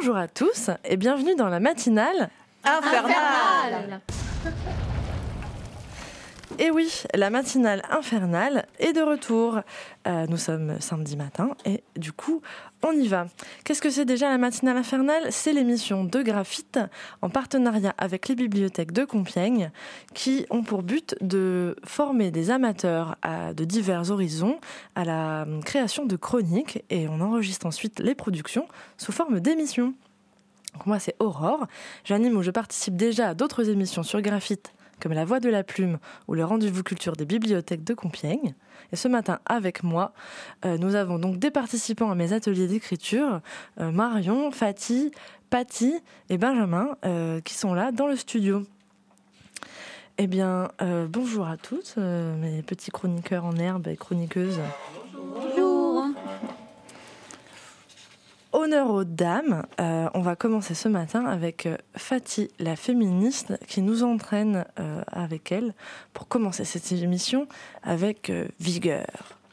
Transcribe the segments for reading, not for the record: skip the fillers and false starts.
Bonjour à tous et bienvenue dans la matinale infernale. Et oui, la matinale infernale est de retour. Nous sommes samedi matin et du coup, on y va. Qu'est-ce que c'est déjà la matinale infernale ? C'est l'émission de Graphite en partenariat avec les bibliothèques de Compiègne qui ont pour but de former des amateurs de divers horizons à la création de chroniques et on enregistre ensuite les productions sous forme d'émissions. Donc moi, c'est Aurore. J'anime ou je participe déjà à d'autres émissions sur Graphite comme La Voix de la Plume ou le Rendez-vous Culture des bibliothèques de Compiègne. Et ce matin, avec moi, nous avons donc des participants à mes ateliers d'écriture, Marion, Fatih, Patty et Benjamin, qui sont là dans le studio. Eh bien, bonjour à tous, mes petits chroniqueurs en herbe et chroniqueuses. Bonjour. Honneur aux dames, on va commencer ce matin avec Fatih, la féministe, qui nous entraîne avec elle pour commencer cette émission avec vigueur.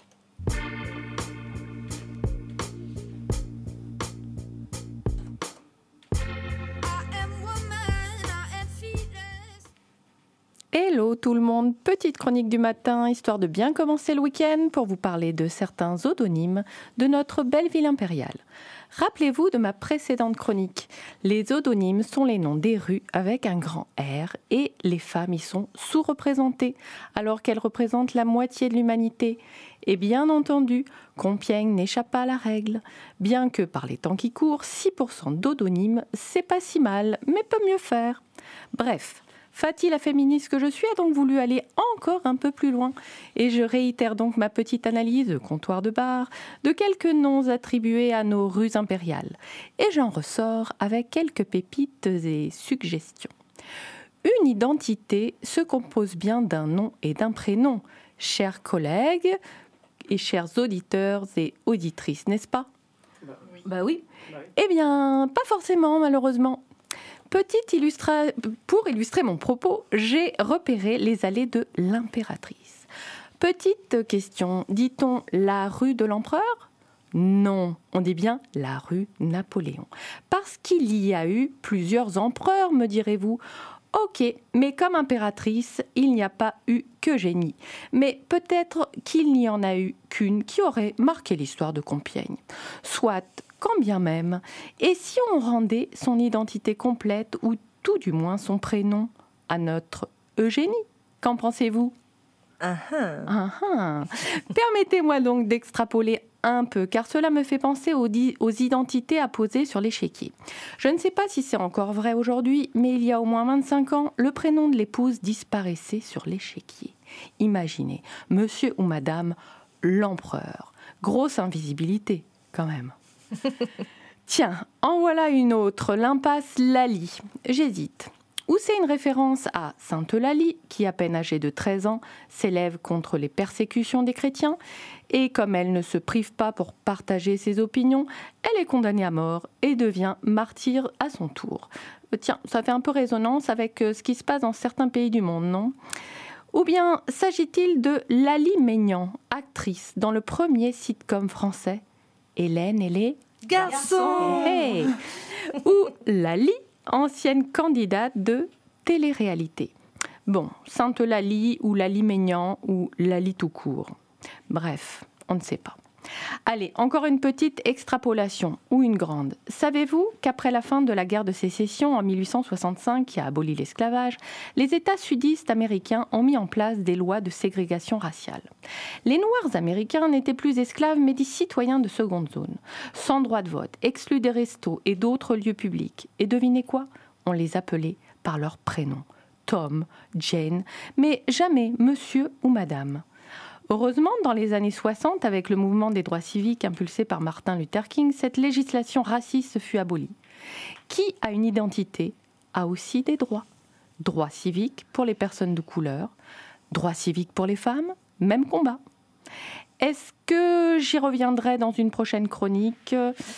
Hello tout le monde, petite chronique du matin, histoire de bien commencer le week-end pour vous parler de certains odonymes de notre belle ville impériale. Rappelez-vous de ma précédente chronique. Les odonymes sont les noms des rues avec un grand R et les femmes y sont sous-représentées alors qu'elles représentent la moitié de l'humanité. Et bien entendu, Compiègne n'échappe pas à la règle. Bien que par les temps qui courent, 6% d'odonymes, c'est pas si mal, mais peut mieux faire. Bref. Fatih, la féministe que je suis, a donc voulu aller encore un peu plus loin. Et je réitère donc ma petite analyse de comptoir de bar de quelques noms attribués à nos rues impériales. Et j'en ressors avec quelques pépites et suggestions. Une identité se compose bien d'un nom et d'un prénom. Chers collègues et chers auditeurs et auditrices, n'est-ce pas ? Bah oui. Eh bien, pas forcément, malheureusement. Pour illustrer mon propos, j'ai repéré les allées de l'impératrice. Petite question, dit-on la rue de l'empereur ? Non, on dit bien la rue Napoléon. Parce qu'il y a eu plusieurs empereurs, me direz-vous. Ok, mais comme impératrice, il n'y a pas eu qu'Eugénie. Mais peut-être qu'il n'y en a eu qu'une qui aurait marqué l'histoire de Compiègne. Soit, quand bien même, et si on rendait son identité complète ou tout du moins son prénom à notre Eugénie ? Qu'en pensez-vous ? Permettez-moi donc d'extrapoler un peu, car cela me fait penser aux identités apposées sur l'échiquier. Je ne sais pas si c'est encore vrai aujourd'hui, mais il y a au moins 25 ans, le prénom de l'épouse disparaissait sur l'échiquier. Imaginez, monsieur ou madame l'empereur. Grosse invisibilité, quand même. Tiens, en voilà une autre, l'impasse Laly. J'hésite. Ou c'est une référence à Sainte Eulalie, qui, à peine âgée de 13 ans, s'élève contre les persécutions des chrétiens, et comme elle ne se prive pas pour partager ses opinions, elle est condamnée à mort et devient martyre à son tour. Tiens, ça fait un peu résonance avec ce qui se passe dans certains pays du monde, non ? Ou bien s'agit-il de Laly Maignan, actrice dans le premier sitcom français Hélène et les garçons. Hey. Ou Laly, ancienne candidate de télé-réalité. Bon, Sainte Laly ou Laly Maignan ou Laly tout court. Bref, on ne sait pas. Allez, encore une petite extrapolation, ou une grande. Savez-vous qu'après la fin de la guerre de sécession en 1865, qui a aboli l'esclavage, les États sudistes américains ont mis en place des lois de ségrégation raciale. Les Noirs américains n'étaient plus esclaves mais des citoyens de seconde zone, sans droit de vote, exclus des restos et d'autres lieux publics. Et devinez quoi ? On les appelait par leur prénom. Tom, Jane, mais jamais monsieur ou madame. Heureusement, dans les années 60, avec le mouvement des droits civiques impulsé par Martin Luther King, cette législation raciste fut abolie. Qui a une identité a aussi des droits. Droits civiques pour les personnes de couleur, droits civiques pour les femmes, même combat. Est-ce que j'y reviendrai dans une prochaine chronique ?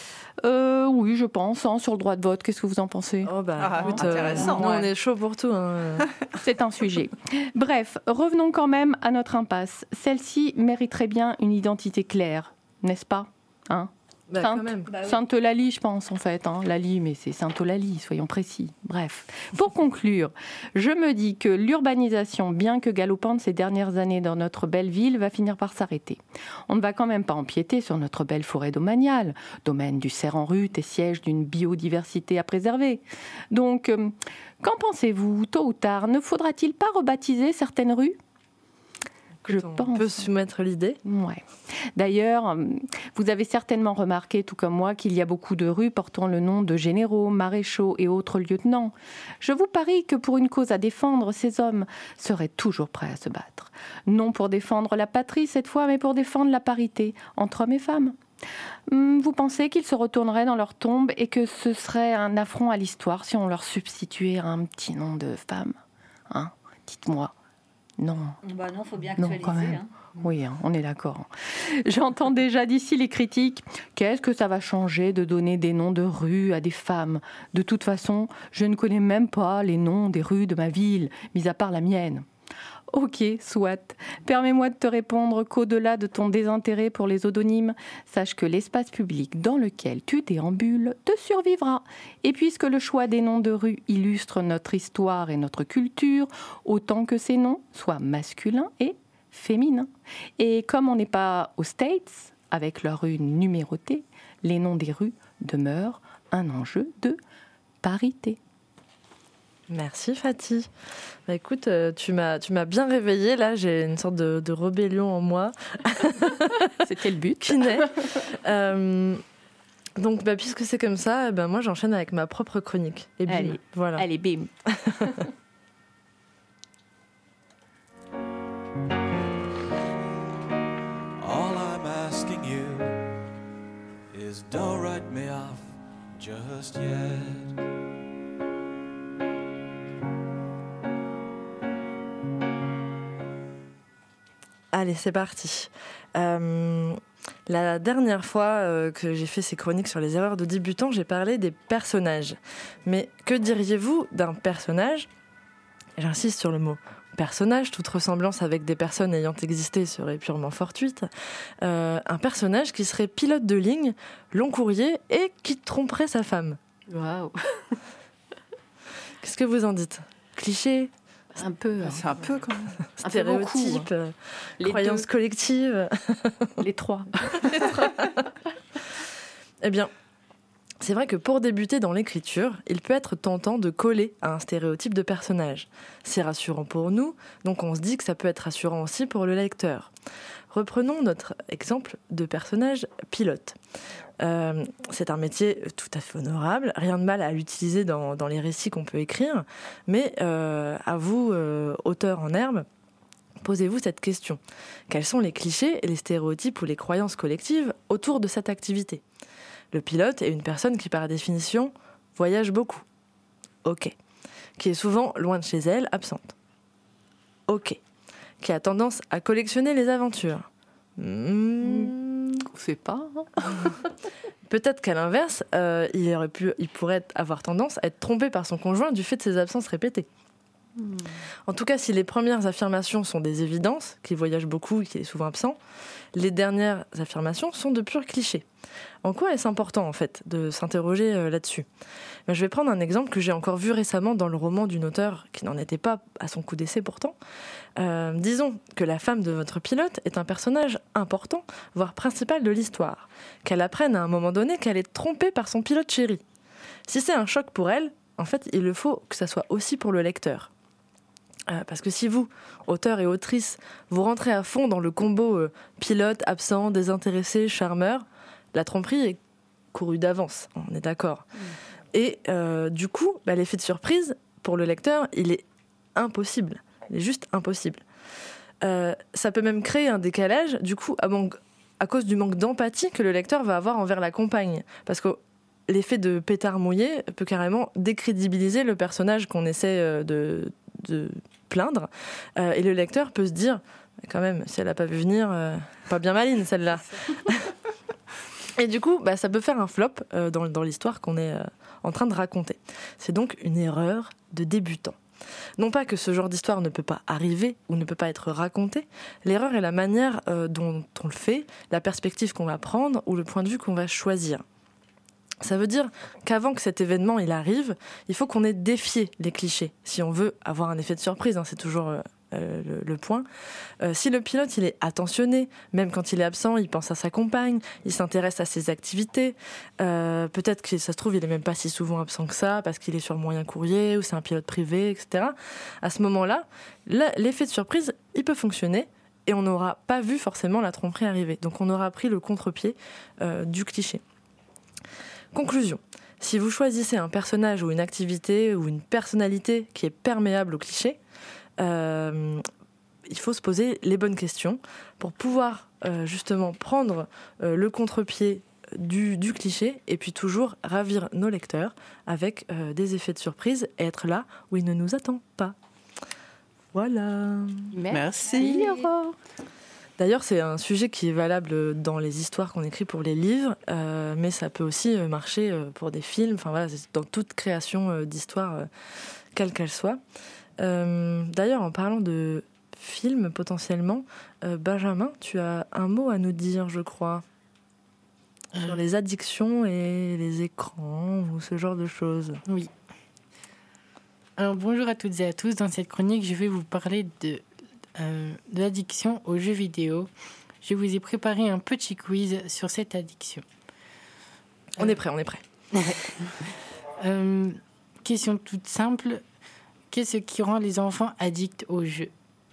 Oui, je pense, sur le droit de vote. Qu'est-ce que vous en pensez ? Intéressant. Nous, on est chaud pour tout. C'est un sujet. Bref, revenons quand même à notre impasse. Celle-ci mériterait bien une identité claire, n'est-ce pas ? Sainte-Eulalie, je pense, en fait. Lalie, mais c'est Sainte-Eulalie, soyons précis. Bref, pour conclure, je me dis que l'urbanisation, bien que galopante ces dernières années dans notre belle ville, va finir par s'arrêter. On ne va quand même pas empiéter sur notre belle forêt domaniale, domaine du cerf en rut et siège d'une biodiversité à préserver. Donc, qu'en pensez-vous, tôt ou tard, ne faudra-t-il pas rebaptiser certaines rues ? On peut soumettre l'idée. Ouais. D'ailleurs, vous avez certainement remarqué, tout comme moi, qu'il y a beaucoup de rues portant le nom de généraux, maréchaux et autres lieutenants. Je vous parie que pour une cause à défendre, ces hommes seraient toujours prêts à se battre. Non pour défendre la patrie cette fois, mais pour défendre la parité entre hommes et femmes. Vous pensez qu'ils se retourneraient dans leur tombe et que ce serait un affront à l'histoire si on leur substituait un petit nom de femme ? Dites-moi. Non. Non, faut bien actualiser. Quand même. Oui, on est d'accord. J'entends déjà d'ici les critiques. Qu'est-ce que ça va changer de donner des noms de rues à des femmes ? De toute façon, je ne connais même pas les noms des rues de ma ville, mis à part la mienne. Ok, soit. Permets-moi de te répondre qu'au-delà de ton désintérêt pour les odonymes, sache que l'espace public dans lequel tu déambules te survivra. Et puisque le choix des noms de rues illustre notre histoire et notre culture, autant que ces noms soient masculins et féminins. Et comme on n'est pas aux States, avec leurs rues numérotées, les noms des rues demeurent un enjeu de parité. Merci Fatih. Écoute, tu m'as bien réveillée. Là, j'ai une sorte de rébellion en moi. C'était le but. Qui naît. Donc, puisque c'est comme ça, moi, j'enchaîne avec ma propre chronique. Et bim, allez, voilà. Allez, bim. All I'm asking you is don't write me off just yet. Allez, c'est parti. La dernière fois que j'ai fait ces chroniques sur les erreurs de débutants, j'ai parlé des personnages. Mais que diriez-vous d'un personnage ? J'insiste sur le mot personnage, toute ressemblance avec des personnes ayant existé serait purement fortuite. Un personnage qui serait pilote de ligne, long courrier et qui tromperait sa femme. Waouh. Qu'est-ce que vous en dites ? Cliché ? Un peu. C'est un peu quand même. Stéréotypes, croyances collectives. Les trois. Eh bien, c'est vrai que pour débuter dans l'écriture, il peut être tentant de coller à un stéréotype de personnage. C'est rassurant pour nous, donc on se dit que ça peut être rassurant aussi pour le lecteur. Reprenons notre exemple de personnage pilote. C'est un métier tout à fait honorable, rien de mal à l'utiliser dans les récits qu'on peut écrire, mais à vous, auteurs en herbe, posez-vous cette question. Quels sont les clichés et les stéréotypes ou les croyances collectives autour de cette activité ? Le pilote est une personne qui, par définition, voyage beaucoup. Ok. Qui est souvent loin de chez elle, absente. Ok. Qui a tendance à collectionner les aventures. On sait pas. Peut-être qu'à l'inverse, il pourrait avoir tendance à être trompé par son conjoint du fait de ses absences répétées. En tout cas, si les premières affirmations sont des évidences, qu'il voyage beaucoup et qu'il est souvent absent, les dernières affirmations sont de purs clichés. En quoi est-ce important, en fait, de s'interroger là-dessus ? Je vais prendre un exemple que j'ai encore vu récemment dans le roman d'une auteure qui n'en était pas à son coup d'essai pourtant. Disons que la femme de votre pilote est un personnage important, voire principal de l'histoire, qu'elle apprenne à un moment donné qu'elle est trompée par son pilote chéri. Si c'est un choc pour elle, en fait, il le faut que ça soit aussi pour le lecteur. Parce que si vous, auteur et autrice, vous rentrez à fond dans le combo pilote, absent, désintéressé, charmeur, la tromperie est courue d'avance, on est d'accord. Et du coup, l'effet de surprise, pour le lecteur, il est impossible. Il est juste impossible. Ça peut même créer un décalage, du coup, à cause du manque d'empathie que le lecteur va avoir envers la compagne. Parce que l'effet de pétard mouillé peut carrément décrédibiliser le personnage qu'on essaie de plaindre. Et le lecteur peut se dire, quand même, si elle n'a pas vu venir, pas bien maline celle-là. Et du coup, ça peut faire un flop dans l'histoire qu'on est en train de raconter. C'est donc une erreur de débutant. Non pas que ce genre d'histoire ne peut pas arriver ou ne peut pas être racontée, l'erreur est la manière dont on le fait, la perspective qu'on va prendre ou le point de vue qu'on va choisir. Ça veut dire qu'avant que cet événement il arrive, il faut qu'on ait défié les clichés, si on veut avoir un effet de surprise, c'est toujours le point. Si le pilote il est attentionné, même quand il est absent, il pense à sa compagne, il s'intéresse à ses activités, peut-être que ça se trouve il est même pas si souvent absent que ça, parce qu'il est sur moyen courrier, ou c'est un pilote privé, etc. À ce moment-là, l'effet de surprise, il peut fonctionner, et on n'aura pas vu forcément la tromperie arriver. Donc on aura pris le contre-pied du cliché. Conclusion. Si vous choisissez un personnage ou une activité ou une personnalité qui est perméable au cliché, il faut se poser les bonnes questions pour pouvoir justement prendre le contre-pied du cliché et puis toujours ravir nos lecteurs avec des effets de surprise et être là où il ne nous attend pas. Voilà. Merci Aurore. D'ailleurs, c'est un sujet qui est valable dans les histoires qu'on écrit pour les livres, mais ça peut aussi marcher pour des films, enfin voilà, c'est dans toute création d'histoire, quelle qu'elle soit. D'ailleurs, en parlant de films potentiellement, Benjamin, tu as un mot à nous dire, je crois, sur les addictions et les écrans ou ce genre de choses. Oui. Alors bonjour à toutes et à tous. Dans cette chronique, je vais vous parler de l'addiction aux jeux vidéo. Je vous ai préparé un petit quiz sur cette addiction. On est prêt. Question toute simple. Qu'est-ce qui rend les enfants addicts aux jeux ?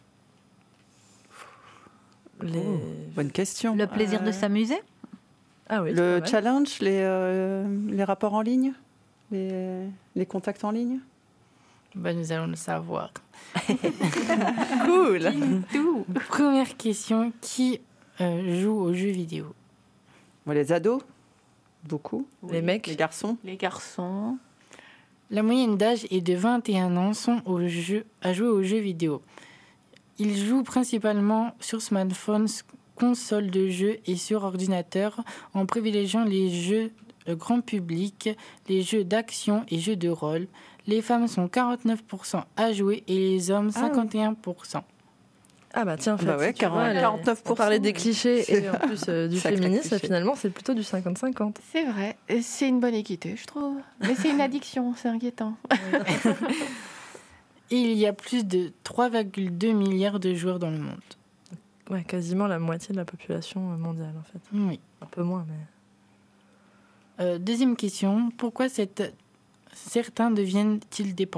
Bonne question. Le plaisir de s'amuser ? Ah oui, le challenge, les rapports en ligne, les contacts en ligne. Nous allons le savoir. Cool. Première question, qui joue aux jeux vidéo ? Les ados, beaucoup. Les mecs. Les garçons. Les garçons. La moyenne d'âge est de 21 ans à jouer aux jeux vidéo. Ils jouent principalement sur smartphones, consoles de jeux et sur ordinateur en privilégiant les jeux grand public, les jeux d'action et jeux de rôle. Les femmes sont 49% à jouer et les hommes 51%. Ah bah tiens, en fait, 49%. On parlait des clichés et en plus du féminisme, cliché. finalement c'est plutôt du 50-50. C'est vrai, c'est une bonne équité, je trouve. Mais c'est une addiction, c'est inquiétant. Et il y a plus de 3,2 milliards de joueurs dans le monde. Ouais, quasiment la moitié de la population mondiale en fait. Oui. Un peu moins, mais... Deuxième question, pourquoi certains deviennent-ils dépendants ?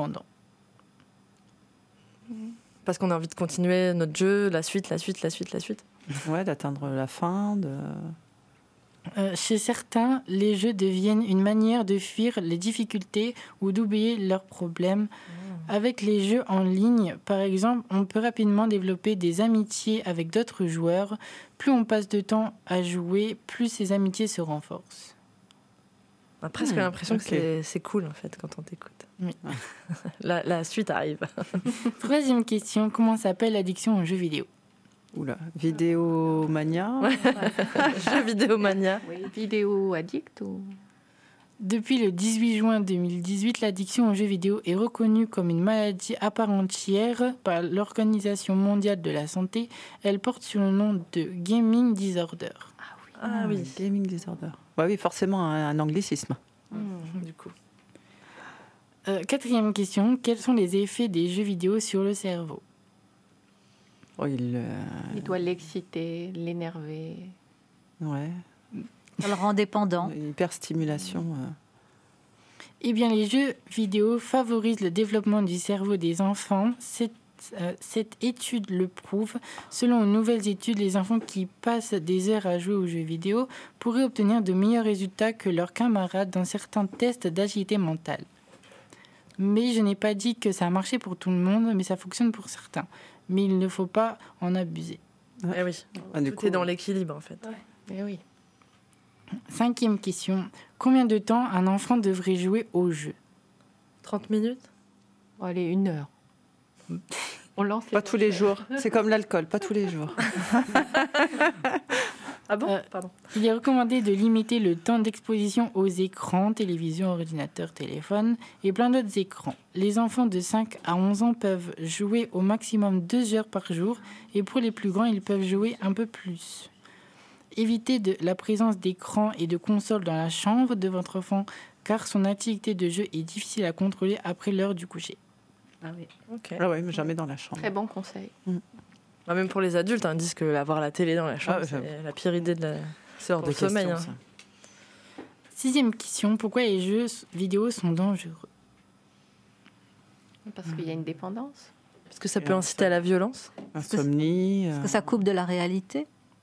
Parce qu'on a envie de continuer notre jeu, la suite. Ouais, d'atteindre la fin. Chez certains, les jeux deviennent une manière de fuir les difficultés ou d'oublier leurs problèmes. Avec les jeux en ligne, par exemple, on peut rapidement développer des amitiés avec d'autres joueurs. Plus on passe de temps à jouer, plus ces amitiés se renforcent. On a presque l'impression que c'est cool en fait quand on t'écoute. Oui. La suite arrive. Troisième question, comment s'appelle l'addiction aux jeux vidéo ? Oula, Vidéomania. Jeux vidéomania. Oui. Vidéo addict ou... Depuis le 18 juin 2018, l'addiction aux jeux vidéo est reconnue comme une maladie à part entière par l'Organisation mondiale de la santé. Elle porte sur le nom de Gaming Disorder. Ah oui. Gaming Disorder. Bah oui, forcément un anglicisme. Du coup. Quatrième question, quels sont les effets des jeux vidéo sur le cerveau ? Il doit l'exciter, l'énerver. Ouais. Ça le rend dépendant. Hyperstimulation. Eh bien, les jeux vidéo favorisent le développement du cerveau des enfants. Cette étude le prouve. Selon une nouvelle étude, les enfants qui passent des heures à jouer aux jeux vidéo pourraient obtenir de meilleurs résultats que leurs camarades dans certains tests d'agilité mentale. Mais je n'ai pas dit que ça a marché pour tout le monde, mais ça fonctionne pour certains. Mais il ne faut pas en abuser. Eh oui. Tout est dans l'équilibre en fait. Eh oui. Cinquième question. Combien de temps un enfant devrait jouer au jeu ? 30 minutes ? Bon, allez, 1 heure. On lance Pas tous les jours. C'est comme l'alcool, pas tous les jours. Ah bon Euh, Pardon. Il est recommandé de limiter le temps d'exposition aux écrans, télévision, ordinateur, téléphone et plein d'autres écrans. Les enfants de 5 à 11 ans peuvent jouer au maximum 2 heures par jour et pour les plus grands, ils peuvent jouer un peu plus. Évitez la présence d'écrans et de consoles dans la chambre de votre enfant car son activité de jeu est difficile à contrôler après l'heure du coucher. Ah oui. Ok. Ah ouais, mais jamais dans la chambre. Très bon conseil. Bah, même pour les adultes, ils disent que avoir la télé dans la chambre, Ah, c'est la pire idée de la... C'est hors Pour de le sommeil, question, hein. ça. 6e question, pourquoi les jeux vidéo sont dangereux? Parce qu'il y a une dépendance. Parce que ça peut inciter à la violence. Insomnie. Est-ce que ça coupe de la réalité?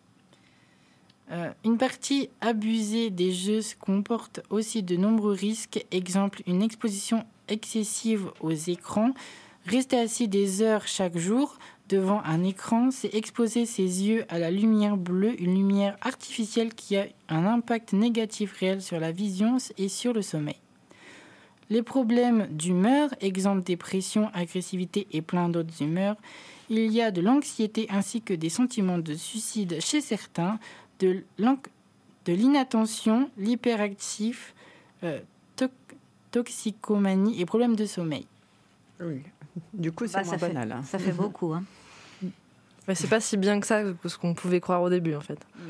Une partie abusée des jeux comporte aussi de nombreux risques. Exemple, une exposition excessive aux écrans. Rester assis des heures chaque jour devant un écran, c'est exposer ses yeux à la lumière bleue, une lumière artificielle qui a un impact négatif réel sur la vision et sur le sommeil. Les problèmes d'humeur, exemple dépression, agressivité et plein d'autres humeurs. Il y a de l'anxiété ainsi que des sentiments de suicide chez certains, de l'inattention, l'hyperactif, toxicomanie et problèmes de sommeil. Oui. Du coup, c'est Bah, moins banal. hein. Ça fait beaucoup. Hein. Mais c'est pas si bien que ça que ce qu'on pouvait croire au début, en fait. Non.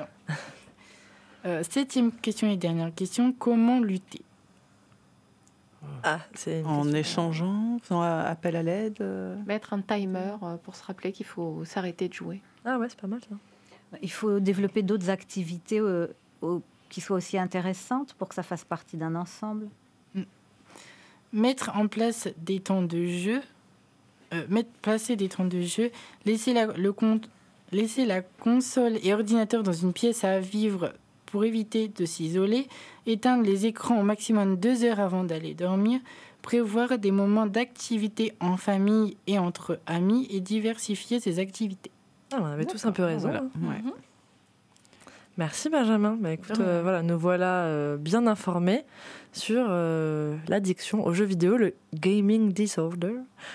7e question et dernière question, comment lutter? Ah, c'est une En question. échangeant, faisant appel à l'aide. Mettre un timer pour se rappeler qu'il faut s'arrêter de jouer. Ah ouais, c'est pas mal, ça. Il faut développer d'autres activités qui soient aussi intéressantes pour que ça fasse partie d'un ensemble. Mettre en place des temps de jeu, placer des temps de jeu, laisser la console et ordinateur dans une pièce à vivre pour éviter de s'isoler, éteindre les écrans au maximum 2 heures avant d'aller dormir, prévoir des moments d'activité en famille et entre amis et diversifier ses activités. Ah, on avait tous un peu raison. Voilà. hein. Ouais. Merci Benjamin. Bah, écoute, voilà, nous voilà bien informés sur l'addiction aux jeux vidéo, le gaming disorder.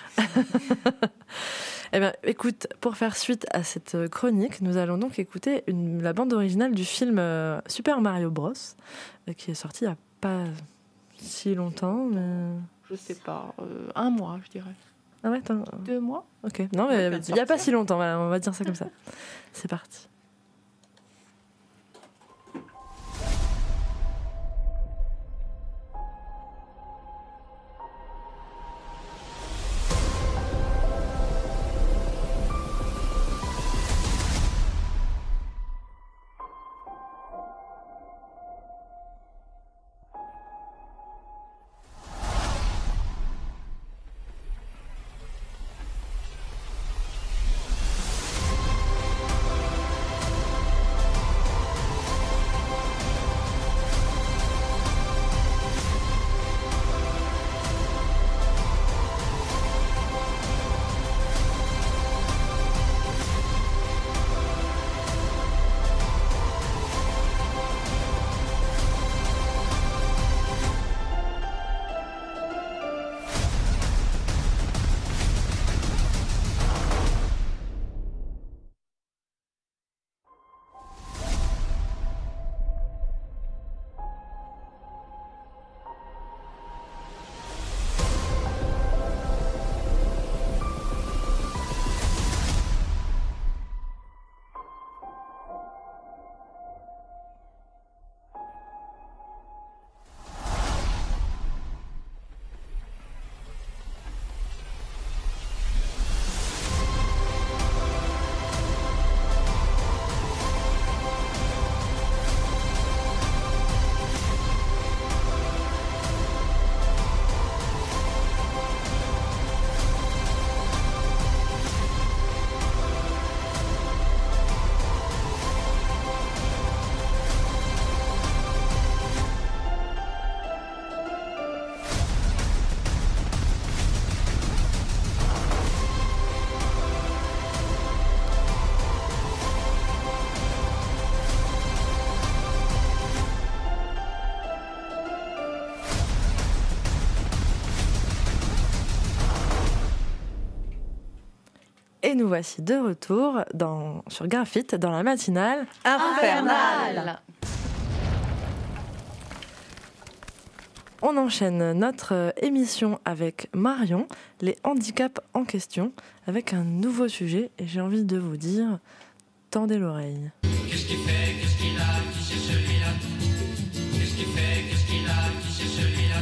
Eh bien, écoute, pour faire suite à cette chronique, nous allons donc écouter la bande originale du film Super Mario Bros, qui est sorti il n'y a pas si longtemps. Mais... Je sais pas, 1 mois, je dirais. Ah ouais, 2 mois. ok. Non, mais il n'y a pas si longtemps, voilà, on va dire ça comme ça. C'est parti. Et nous voici de retour sur Graphite dans la matinale Infernal. On enchaîne notre émission avec Marion, les handicaps en question, avec un nouveau sujet. Et j'ai envie de vous dire, tendez l'oreille. Qu'est-ce qu'il fait, qu'est-ce qu'il a, qui c'est celui-là? Qu'est-ce qu'il fait, qu'est-ce qu'il a, qui c'est celui-là?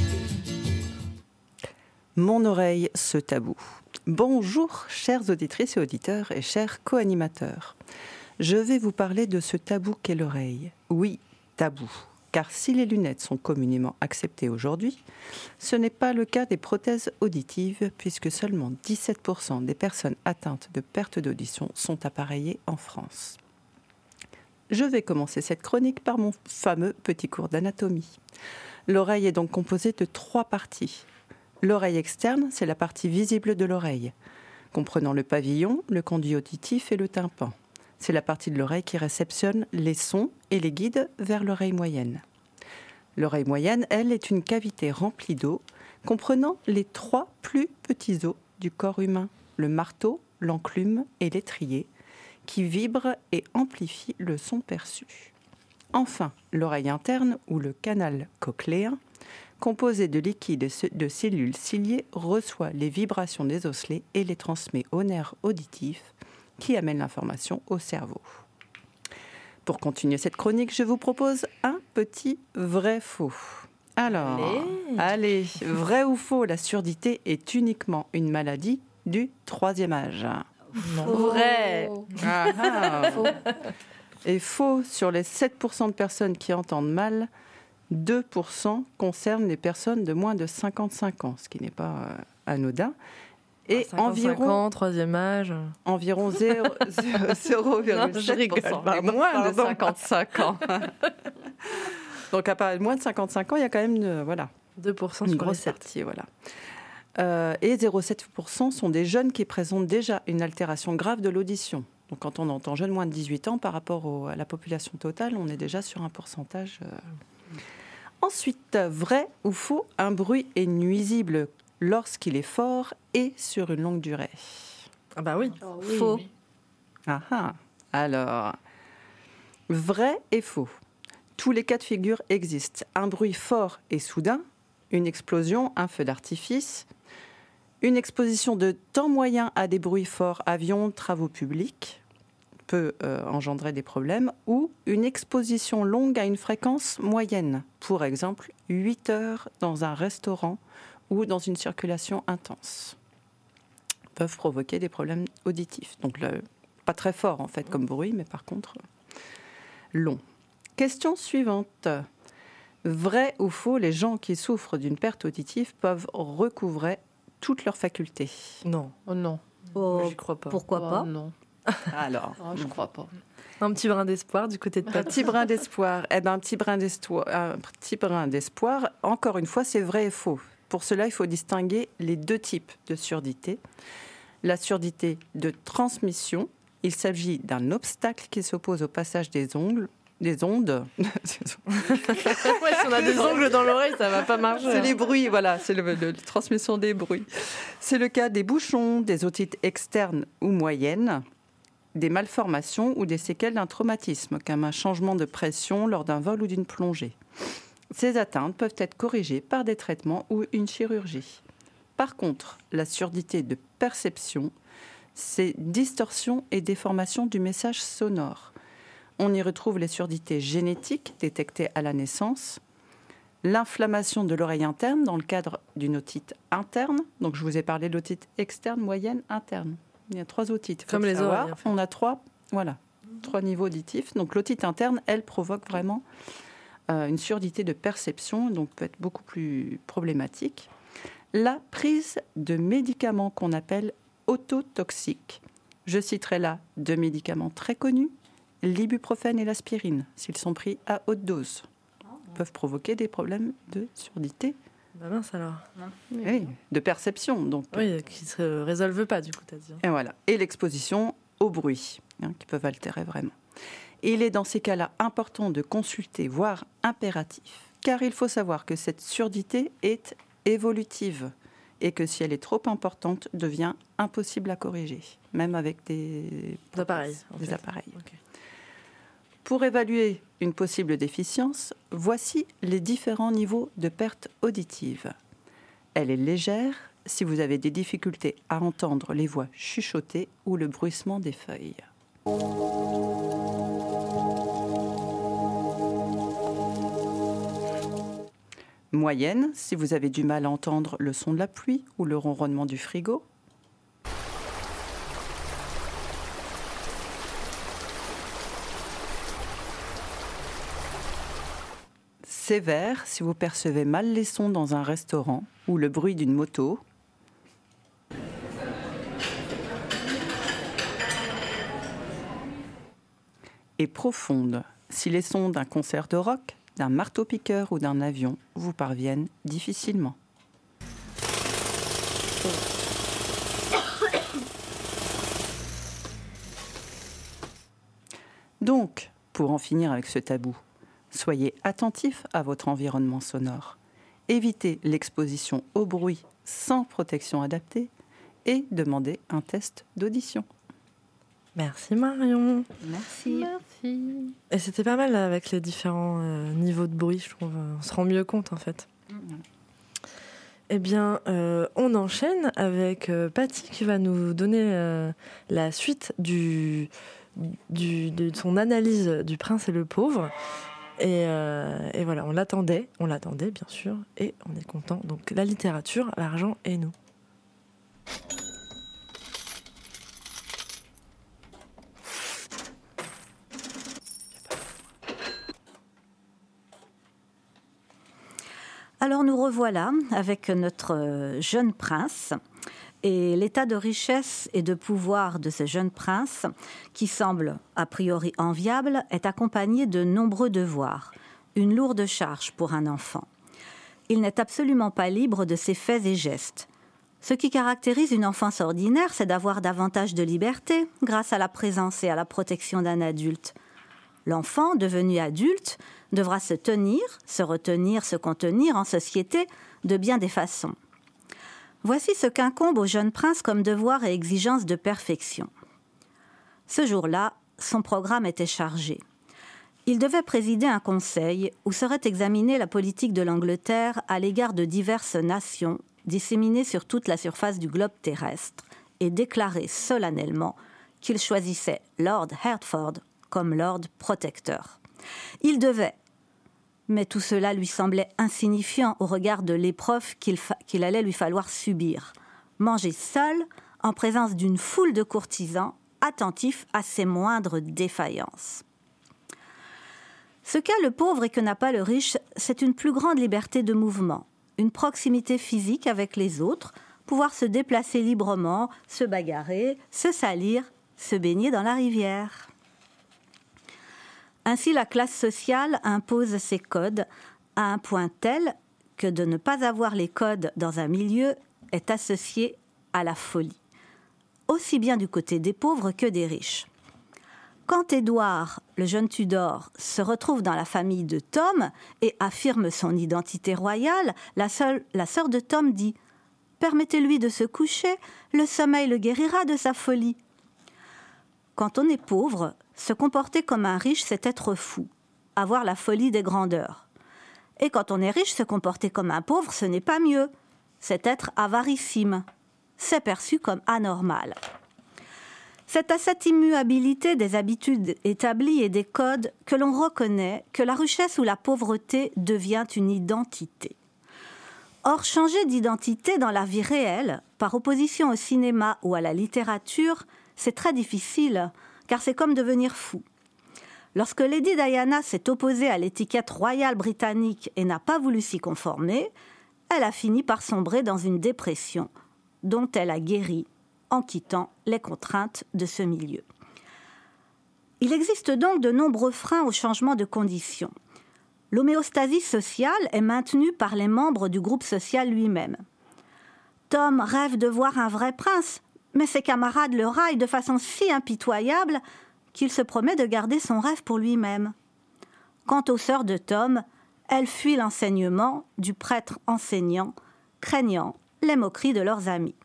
Mon oreille, ce tabou. Bonjour, chères auditrices et auditeurs et chers co-animateurs. Je vais vous parler de ce tabou qu'est l'oreille. Oui, tabou. Car si les lunettes sont communément acceptées aujourd'hui, ce n'est pas le cas des prothèses auditives, puisque seulement 17% des personnes atteintes de perte d'audition sont appareillées en France. Je vais commencer cette chronique par mon fameux petit cours d'anatomie. L'oreille est donc composée de 3 parties. L'oreille externe, c'est la partie visible de l'oreille, comprenant le pavillon, le conduit auditif et le tympan. C'est la partie de l'oreille qui réceptionne les sons et les guide vers l'oreille moyenne. L'oreille moyenne, elle, est une cavité remplie d'eau, comprenant les 3 plus petits os du corps humain, le marteau, l'enclume et l'étrier, qui vibrent et amplifient le son perçu. Enfin, l'oreille interne, ou le canal cochléen, composé de liquide et de cellules ciliées, reçoit les vibrations des osselets et les transmet aux nerfs auditifs qui amènent l'information au cerveau. Pour continuer cette chronique, je vous propose un petit vrai-faux. Alors, allez, vrai ou faux, la surdité est uniquement une maladie du 3e âge. Vrai. Faux. Et faux, sur les 7% de personnes qui entendent mal, 2% concernent les personnes de moins de 55 ans, ce qui n'est pas anodin. Et 55 ans, 3e âge. Environ 0,7%. Moins de 55 ans. Donc, à part moins de 55 ans, il y a quand même 2% une grosse partie. Voilà. Et 0,7% sont des jeunes qui présentent déjà une altération grave de l'audition. Donc, quand on entend jeune moins de 18 ans par rapport à la population totale, on est déjà sur un pourcentage. Ensuite, vrai ou faux, un bruit est nuisible lorsqu'il est fort et sur une longue durée. Ah bah oui. Faux. Alors, vrai et faux. Tous les cas de figure existent. Un bruit fort et soudain, une explosion, un feu d'artifice, une exposition de temps moyen à des bruits forts, avions, travaux publics, peut engendrer des problèmes, ou une exposition longue à une fréquence moyenne, pour exemple 8 heures dans un restaurant ou dans une circulation intense, peuvent provoquer des problèmes auditifs. Donc pas très fort en fait comme bruit, mais par contre long. Question suivante. Vrai ou faux, les gens qui souffrent d'une perte auditive peuvent recouvrer toutes leurs facultés? Non. Oh non. J'y crois pas. Pourquoi pas? Non. Alors, Je crois pas. Un petit brin d'espoir du côté de un Pat. petit brin d'espoir. Un petit brin d'espoir. Encore une fois, c'est vrai et faux. Pour cela, il faut distinguer les 2 types de surdité. La surdité de transmission, il s'agit d'un obstacle qui s'oppose au passage des ondes. Ouais, si on a des ongles dans l'oreille, ça va pas marcher. C'est les bruits, voilà, c'est la transmission des bruits. C'est le cas des bouchons, des otites externes ou moyennes, des malformations ou des séquelles d'un traumatisme, comme un changement de pression lors d'un vol ou d'une plongée. Ces atteintes peuvent être corrigées par des traitements ou une chirurgie. Par contre, la surdité de perception, c'est distorsion et déformation du message sonore. On y retrouve les surdités génétiques détectées à la naissance, l'inflammation de l'oreille interne dans le cadre d'une otite interne. Donc, je vous ai parlé de l'otite externe, moyenne, interne. Il y a 3 otites. Comme les oreilles. En fait. On a 3 niveaux auditifs. Donc, l'otite interne, elle provoque vraiment une surdité de perception, donc peut être beaucoup plus problématique. La prise de médicaments qu'on appelle ototoxiques. Je citerai là 2 médicaments très connus, l'ibuprofène et l'aspirine, s'ils sont pris à haute dose, peuvent provoquer des problèmes de surdité. Bah mince alors. Oui, de perception. Donc. Oui, qui ne se résolvent pas du coup, t'as dit. Et voilà. Et l'exposition au bruit, qui peuvent altérer vraiment. Et il est dans ces cas-là important de consulter, voire impératif, car il faut savoir que cette surdité est évolutive. et que si elle est trop importante, devient impossible à corriger, même avec des appareils. Des appareils. Okay. Pour évaluer une possible déficience, voici les différents niveaux de perte auditive. Elle est légère si vous avez des difficultés à entendre les voix chuchotées ou le bruissement des feuilles. Moyenne si vous avez du mal à entendre le son de la pluie ou le ronronnement du frigo. Sévère si vous percevez mal les sons dans un restaurant ou le bruit d'une moto. Et profonde si les sons d'un concert de rock, d'un marteau-piqueur ou d'un avion vous parviennent difficilement. Donc, pour en finir avec ce tabou, soyez attentifs à votre environnement sonore. Évitez l'exposition au bruit sans protection adaptée et demandez un test d'audition. Merci Marion. Merci. Et c'était pas mal avec les différents niveaux de bruit, je trouve. On se rend mieux compte en fait. Eh bien, on enchaîne avec Patty qui va nous donner la suite de son analyse du Prince et le Pauvre. Et voilà, on l'attendait bien sûr, et on est content. Donc la littérature, l'argent et nous. Alors nous revoilà avec notre jeune prince. Et l'état de richesse et de pouvoir de ce jeune prince, qui semble a priori enviable, est accompagné de nombreux devoirs, une lourde charge pour un enfant. Il n'est absolument pas libre de ses faits et gestes. Ce qui caractérise une enfance ordinaire, c'est d'avoir davantage de liberté grâce à la présence et à la protection d'un adulte. L'enfant, devenu adulte, devra se tenir, se retenir, se contenir en société de bien des façons. Voici ce qu'incombe au jeune prince comme devoir et exigence de perfection. Ce jour-là, son programme était chargé. Il devait présider un conseil où serait examinée la politique de l'Angleterre à l'égard de diverses nations disséminées sur toute la surface du globe terrestre et déclarer solennellement qu'il choisissait Lord Hertford comme Lord Protecteur. Il devait, mais tout cela lui semblait insignifiant au regard de l'épreuve qu'il allait lui falloir subir. Manger seul, en présence d'une foule de courtisans, attentifs à ses moindres défaillances. Ce qu'a le pauvre et que n'a pas le riche, c'est une plus grande liberté de mouvement, une proximité physique avec les autres, pouvoir se déplacer librement, se bagarrer, se salir, se baigner dans la rivière. Ainsi, la classe sociale impose ses codes à un point tel que de ne pas avoir les codes dans un milieu est associé à la folie, aussi bien du côté des pauvres que des riches. Quand Édouard, le jeune Tudor, se retrouve dans la famille de Tom et affirme son identité royale, la sœur de Tom dit « Permettez-lui de se coucher, le sommeil le guérira de sa folie. » Quand on est pauvre, se comporter comme un riche, c'est être fou, avoir la folie des grandeurs. Et quand on est riche, se comporter comme un pauvre, ce n'est pas mieux, c'est être avaricime. C'est perçu comme anormal. C'est à cette immuabilité des habitudes établies et des codes que l'on reconnaît que la richesse ou la pauvreté devient une identité. Or, changer d'identité dans la vie réelle, par opposition au cinéma ou à la littérature, c'est très difficile, car c'est comme devenir fou. Lorsque Lady Diana s'est opposée à l'étiquette royale britannique et n'a pas voulu s'y conformer, elle a fini par sombrer dans une dépression, dont elle a guéri en quittant les contraintes de ce milieu. Il existe donc de nombreux freins au changement de conditions. L'homéostasie sociale est maintenue par les membres du groupe social lui-même. Tom rêve de voir un vrai prince, mais ses camarades le raillent de façon si impitoyable qu'il se promet de garder son rêve pour lui-même. Quant aux sœurs de Tom, elles fuient l'enseignement du prêtre enseignant, craignant les moqueries de leurs amis.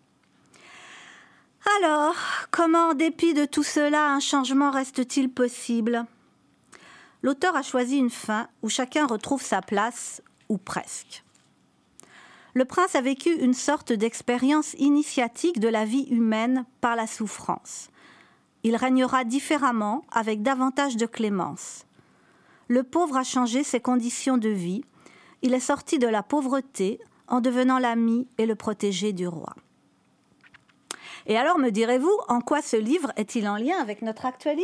Alors, comment, en dépit de tout cela, un changement reste-t-il possible ? L'auteur a choisi une fin où chacun retrouve sa place, ou presque. Le prince a vécu une sorte d'expérience initiatique de la vie humaine par la souffrance. Il régnera différemment, avec davantage de clémence. Le pauvre a changé ses conditions de vie. Il est sorti de la pauvreté en devenant l'ami et le protégé du roi. Et alors, me direz-vous, en quoi ce livre est-il en lien avec notre actualité ?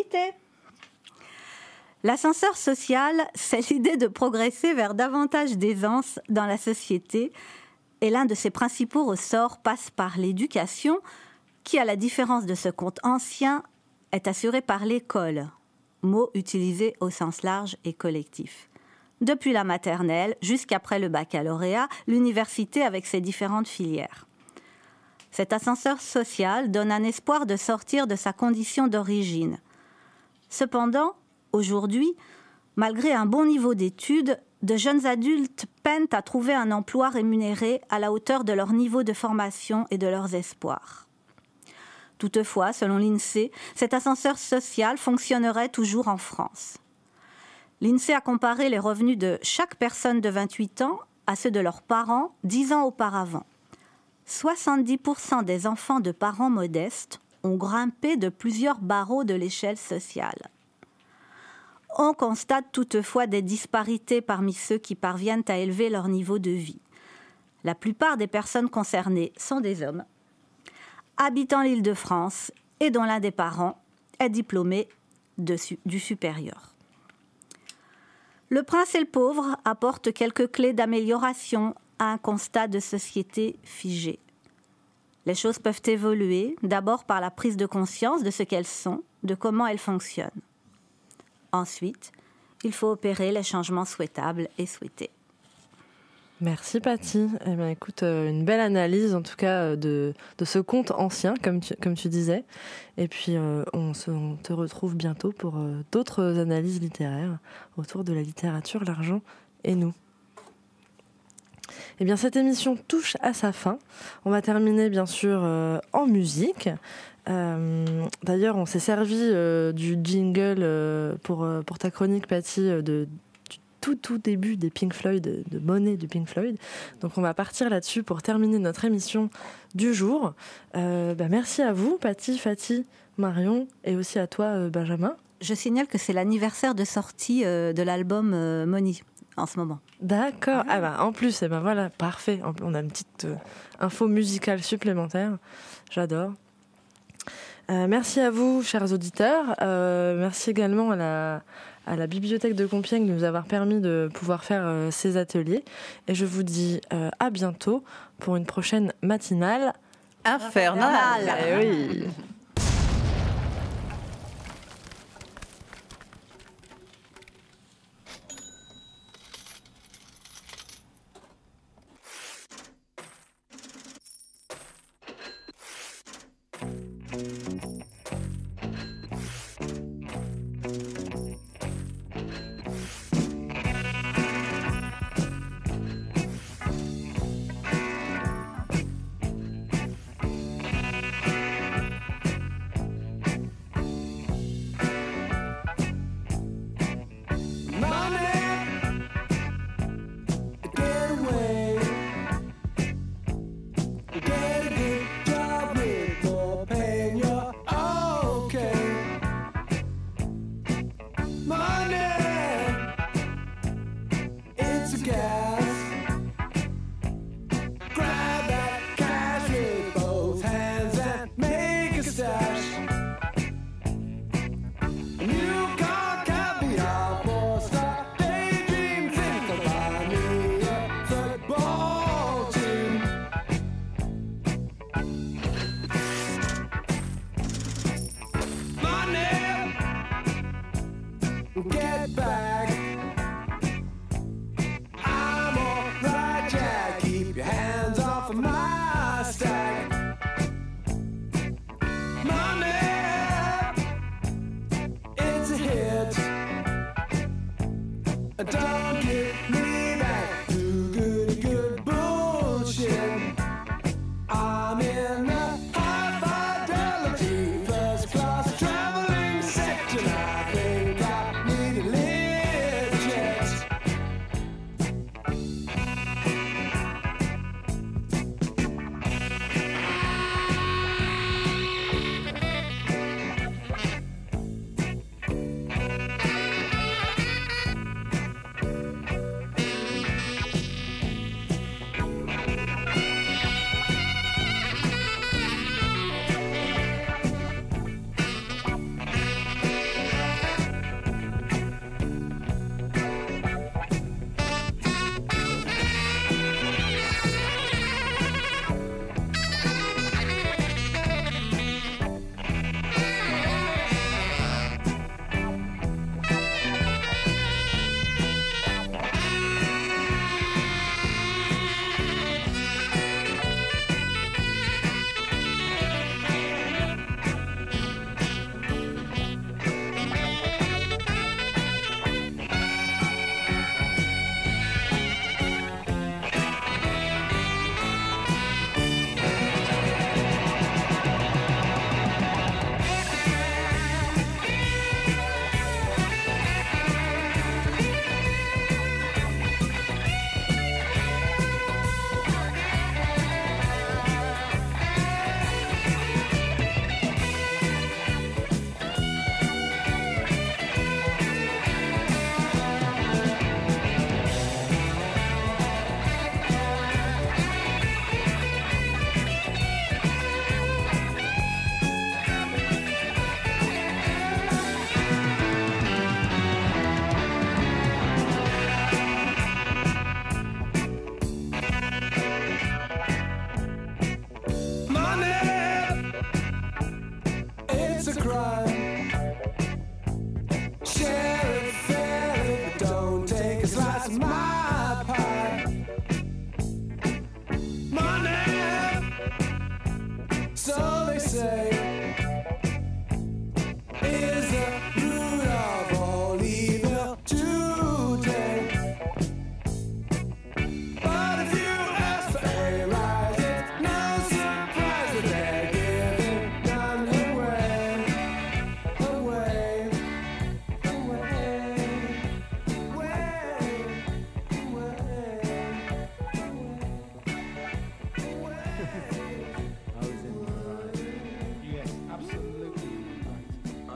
L'ascenseur social, c'est l'idée de progresser vers davantage d'aisance dans la société, et l'un de ses principaux ressorts passe par l'éducation, qui, à la différence de ce conte ancien, est assurée par l'école, mot utilisé au sens large et collectif. Depuis la maternelle jusqu'après le baccalauréat, l'université avec ses différentes filières. Cet ascenseur social donne un espoir de sortir de sa condition d'origine. Cependant, aujourd'hui, malgré un bon niveau d'études, de jeunes adultes peinent à trouver un emploi rémunéré à la hauteur de leur niveau de formation et de leurs espoirs. Toutefois, selon l'INSEE, cet ascenseur social fonctionnerait toujours en France. L'INSEE a comparé les revenus de chaque personne de 28 ans à ceux de leurs parents 10 ans auparavant. 70% des enfants de parents modestes ont grimpé de plusieurs barreaux de l'échelle sociale. On constate toutefois des disparités parmi ceux qui parviennent à élever leur niveau de vie. La plupart des personnes concernées sont des hommes, habitant l'Île-de-France et dont l'un des parents est diplômé du supérieur. Le prince et le pauvre apportent quelques clés d'amélioration à un constat de société figé. Les choses peuvent évoluer, d'abord par la prise de conscience de ce qu'elles sont, de comment elles fonctionnent. Ensuite, il faut opérer les changements souhaitables et souhaités. Merci Paty. Eh bien, écoute, une belle analyse en tout cas de ce conte ancien, comme tu disais. Et puis, on te retrouve bientôt pour d'autres analyses littéraires autour de la littérature, l'argent et nous. Eh bien, cette émission touche à sa fin. On va terminer, bien sûr, en musique. D'ailleurs, on s'est servi du jingle pour ta chronique, Paty, du tout début des Pink Floyd, de Money de Pink Floyd. Donc, on va partir là-dessus pour terminer notre émission du jour. Merci à vous, Paty, Fatih, Marion, et aussi à toi, Benjamin. Je signale que c'est l'anniversaire de sortie de l'album Money en ce moment. D'accord. En plus, voilà, parfait. On a une petite info musicale supplémentaire. J'adore. Merci à vous, chers auditeurs. Merci également à la Bibliothèque de Compiègne de nous avoir permis de pouvoir faire ces ateliers. Et je vous dis à bientôt pour une prochaine matinale infernale. Eh oui.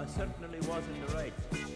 certainly was in the right.